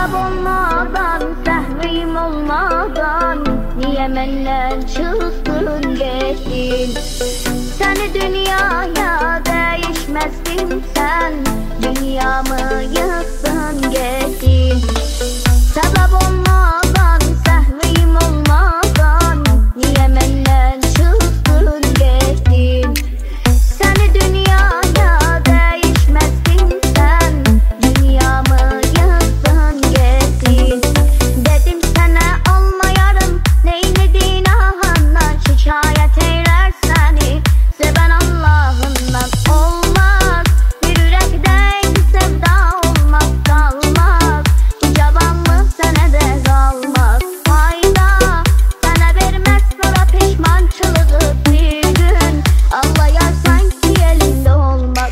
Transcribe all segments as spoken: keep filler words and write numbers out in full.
Sebep olmadan, səhvim olmadan niye menden çıktın gittin? Seni dünyaya değişmezdin sen, dünyamı yıktın gittin. Sebep olmadan, səhvim olmadan niye menden çıktın gittin? Seni dünyaya değişmezdin sen, dünyamı yıktın gittin. Dedim sana olmayarım, neynedin ahından, şikayet eyler seni seven Allah'ından. Olmaz bir yürekten sevda olmaz, kalmaz cabanlık sana de kalmaz. Fayda sana vermez sonra pişmançılığı bir gün, ağlayar sanki elinde olmaz.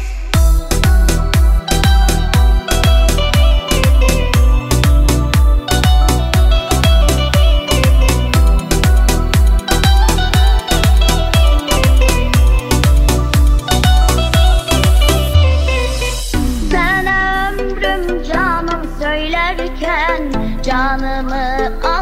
Sana ömrüm canım söylerken canımı